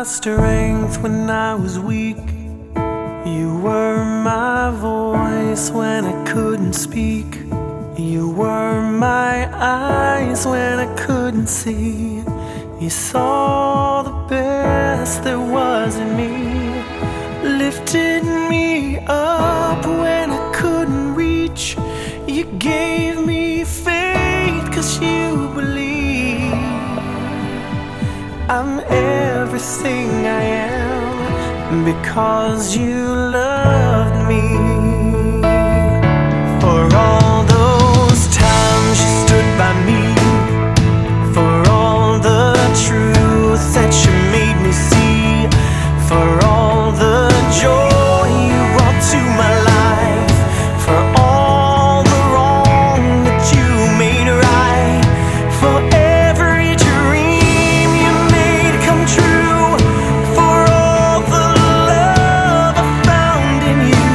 strength when I was weak. You were my voice when I couldn't speak. You were my eyes when I couldn't see. You saw the best there was in me, lifted me up when I couldn't reach. You gave me faith 'cause you believe I'm everything I am because you loved me. For all those times you stood by me, for all the truth that you made me see, for all the joy you brought to my life, for all the wrong that you made right, for every dream you made come true, for all the love I found in you.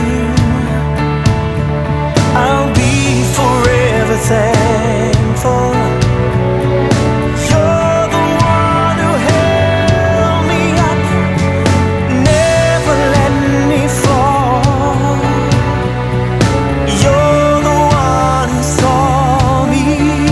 I'll be forever thankful. You're the one who held me up, never let me fall. You're the one who saw me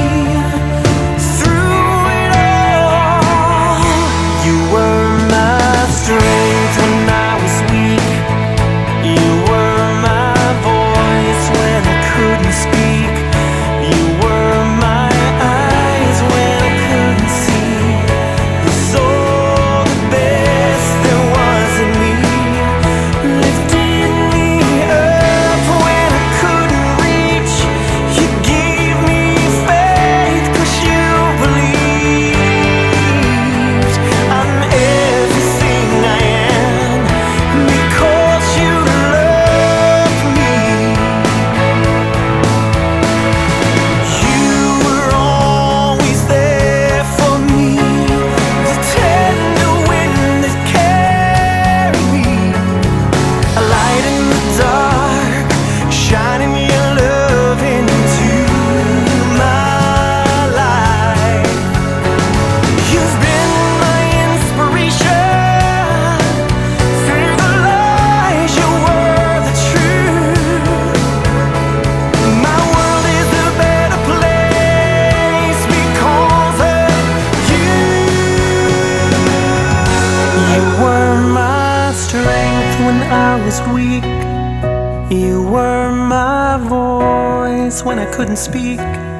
through it all. You were my strength when I was weak. You were my voice when I couldn't speak. You were my eyes when I couldn't see. You saw the best there was in me, lifted me up when I couldn't reach. You gave me faith 'cause you believed I'm everything I am because you love me. You were always there for me, the tender wind that carried me, a light in the dark, shining your love into my life. You've been my inspiration through the lies. You were the truth. My world is a better place because of you. You were my strength when I was weak. You were my voice when I couldn't speak.